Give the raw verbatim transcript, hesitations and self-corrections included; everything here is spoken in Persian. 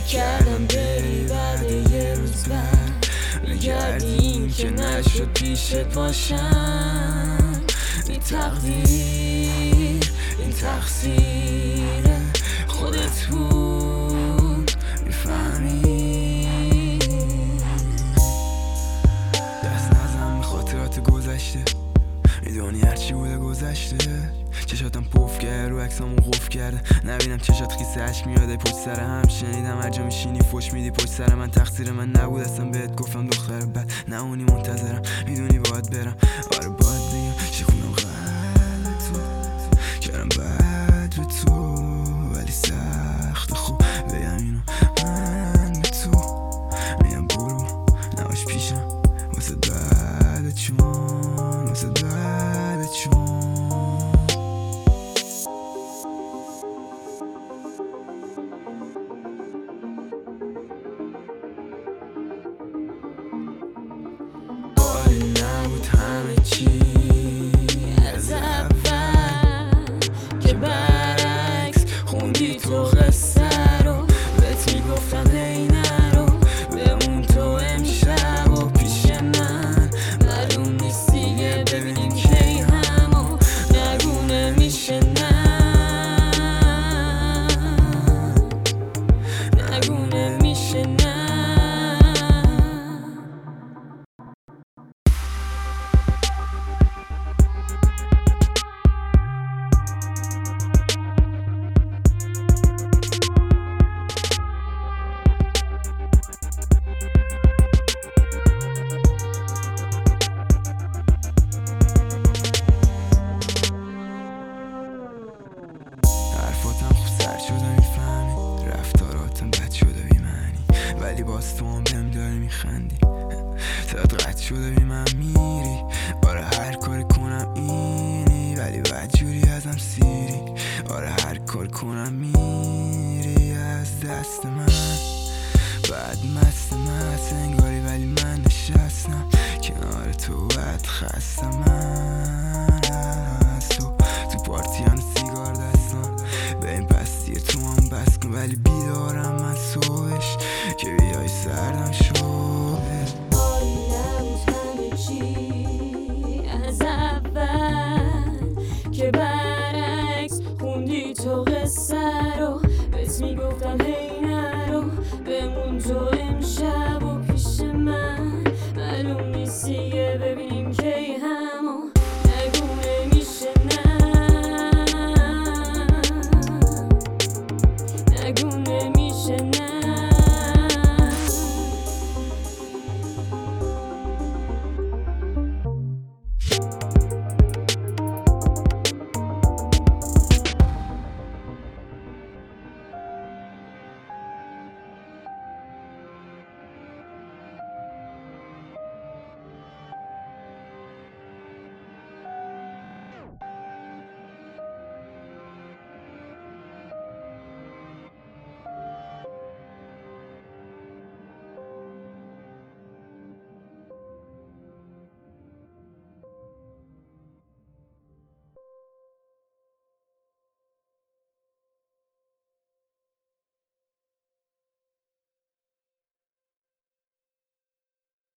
فکر کردم بری بعد یه روز بعد بگردی، این که نشد پیشت باشم. این تقدیر، این تقصیر خودت بود، میفهمی. دست نزن به خاطرات گذشته، میدونی هرچی بوده گذشته. چشاتم پف کرد رو عکسامون قفل کرده، نبینم چشات خیس عشق میاده پشت سر هم. شنیدم هر جا میشینی فوش میدی پشت سر من، تقصیر من نبود اصلا بهت گفتم دختر بد. نه اونی منتظرم، میدونی باید برم، آره باید بگم شکونم قلب تو، کردم بد به تو ولی سخت خوب بگم اینو من به تو میگم برو نباش پیشم واسه بعد چون واسه بعد چون نبود همه چی از اول که برعکس خوندی تو قصه رو، بهت میگفتم هی نرو بمون تو امشب و پیش من، معلوم نیست دیگه ببینیم کی همو، نگو نمیشه نه، نگو نمیشه نه. حرفاتم خوب سر شده میفهمی، رفتاراتم بد شده بی معنی، ولی باز تو هم بهم داری میخندی. صدات قطع شده بی من میری، آره هر کاری کنم اینی ولی بدجوری ازم سیری، آره هر کار کنم میری از دست من. بعد مست مست انگاری ولی من نشستم کنار تو، بد خستم من از تو. تو پارتی هم سیگار دستم به این پستی تو هم بس کن، ولی بیدارم من صبحش که بیای سردم شده. نبود همه چی از اول که برعکس خوندی تو قصه رو، بهت میگفتم هی نرو بمون تو امشب و پیش من، معلوم نیست دیگه ببین